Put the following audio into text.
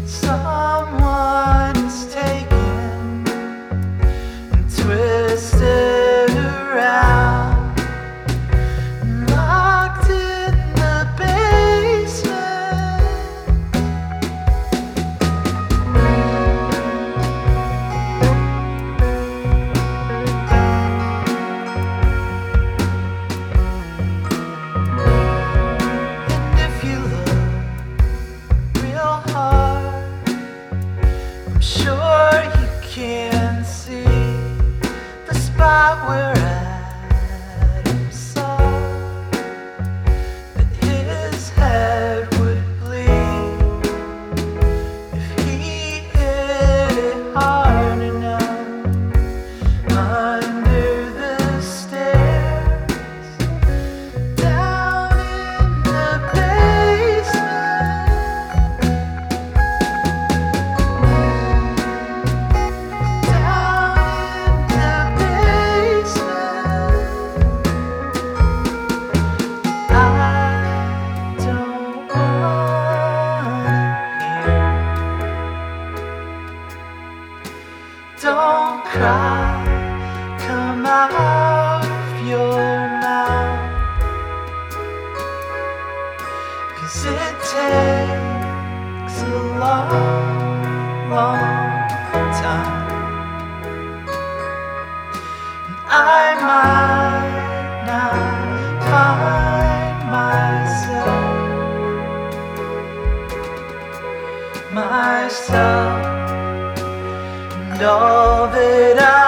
Someone is taken and twisted around, locked in the basement. And if you look real hard, I'm sure you can see the spot where Adam saw that his head would bleed if he hit it hard enough. Under the stairs, down in the basement. Don't cry, come out of your mouth, 'cause it takes a long, long time. And I might not find myself, and all that I